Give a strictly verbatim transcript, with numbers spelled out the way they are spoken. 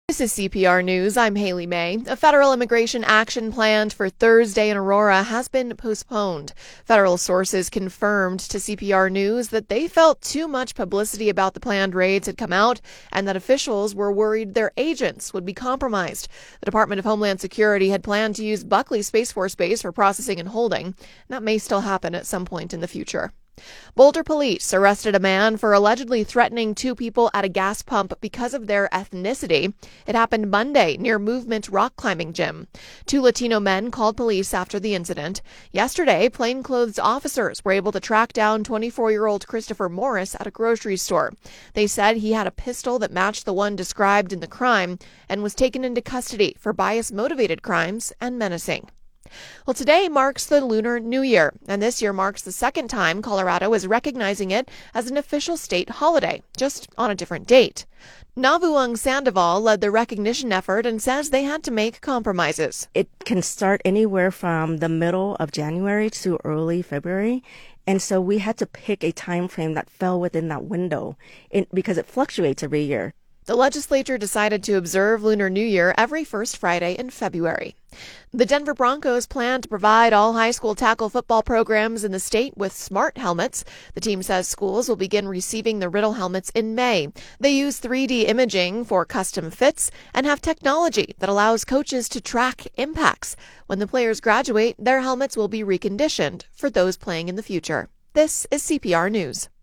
This is C P R News. I'm Haley May. A federal immigration action planned for Thursday in Aurora has been postponed. Federal sources confirmed to C P R News that they felt too much publicity about the planned raids had come out and that officials were worried their agents would be compromised. The Department of Homeland Security had planned to use Buckley Space Force Base for processing and holding. That may still happen at some point in the future. Boulder police arrested a man for allegedly threatening two people at a gas pump because of their ethnicity. It happened Monday near Movement Rock Climbing Gym. Two Latino men called police after the incident. Yesterday, plainclothes officers were able to track down twenty-four-year-old Christopher Morris at a grocery store. They said he had a pistol that matched the one described in the crime and was taken into custody for bias-motivated crimes and menacing. Well, today marks the Lunar New Year, and this year marks the second time Colorado is recognizing it as an official state holiday, just on a different date. Navuang Sandoval led the recognition effort and says they had to make compromises. It can start anywhere from the middle of January to early February, and so we had to pick a time frame that fell within that window in, because it fluctuates every year. The legislature decided to observe Lunar New Year every first Friday in February. The Denver Broncos plan to provide all high school tackle football programs in the state with smart helmets. The team says schools will begin receiving the Riddle helmets in May. They use three D imaging for custom fits and have technology that allows coaches to track impacts. When the players graduate, their helmets will be reconditioned for those playing in the future. This is C P R News.